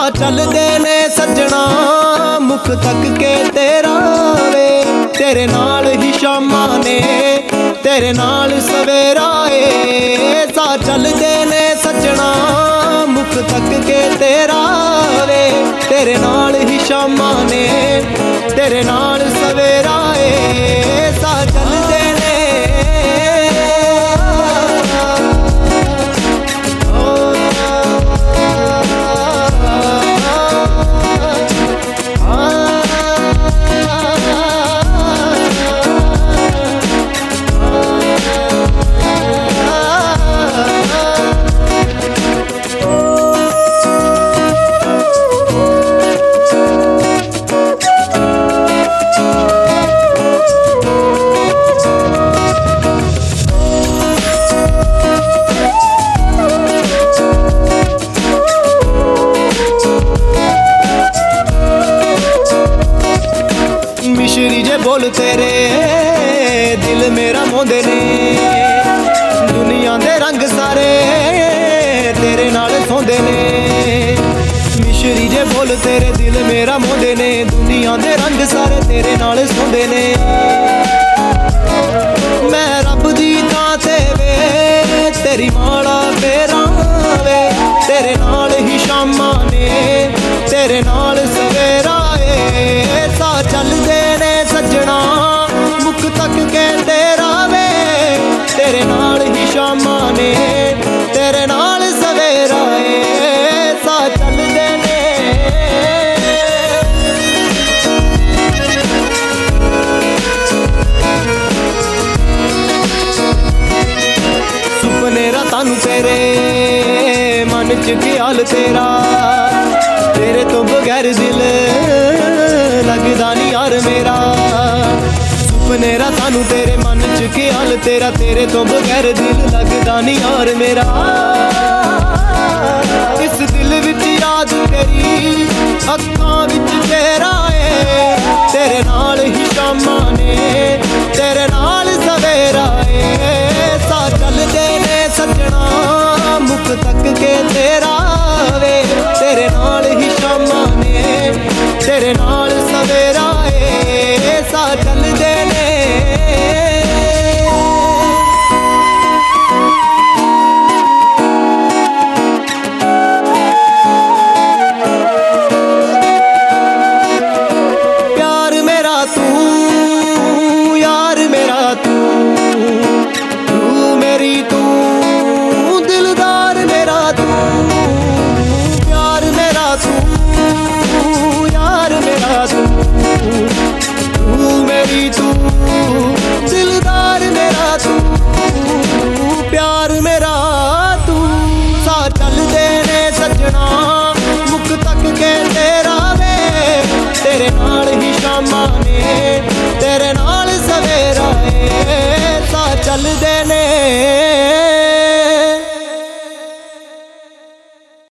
चलदे ने सजना मुख तक के तेरा वे, तेरे नाल ही शामां ने तेरे नाल सवेरा ए। सा चलदे ने सजना मुख तक के तेरा वे, तेरे नाल ही शामां ने तेरे नाल सवेरा ए। सा चलदे ने मिश्री जे बोल तेरे दिल मेरा मोंदे ने, दुनिया दे रंग सारे तेरे नाल सोंदे ने। मिश्री जे बोल तेरे दिल मेरा मोंदे ने, दुनिया दे रंग सारे तेरे नाल सोंदे ने। मैं रब दी तां ते वे तेरी माला फेरां वे, तेरे नाल ही शामां ने तेरे नाल सवेरा ए। सा चलदे ने सजना मुख तक के तेरा वे, तेरे नाल ही शामां ने तेरे नाल सवेरा ए। सा चलदे ने सुपने रातां नूं तेरे मन च ख्याल तेरा, तेरे तो बगैर दिल लगदा नी यार मेरा। सुपने रातां नूं तेरे मन च ख्याल तेरा, तेरे तो बगैर दिल लगदा नी यार मेरा। इस दिल विच याद तेरी अखां विच तेरा ए, तेरे नाल ही शामां ने तेरे नाल सवेरा ए। सा चलदे ने सजना मुख तक के तेरा वे, तेरे नाल ही शामां ने तेरे नाल सवेरा ए। सा चलदे ने प्यार मेरा तू यार मेरा तू, तू मेरी तू दिलदार मेरा तू। प्यार मेरा तू यार मेरा तू, तू मेरी तू दिलदार मेरा तू। प्यार मेरा तू सा चलदे ने सजना मुख तक के तेरा वे, तेरे नाल ही शामां ने तेरे नाल सवेरा ए। सा चलदे ने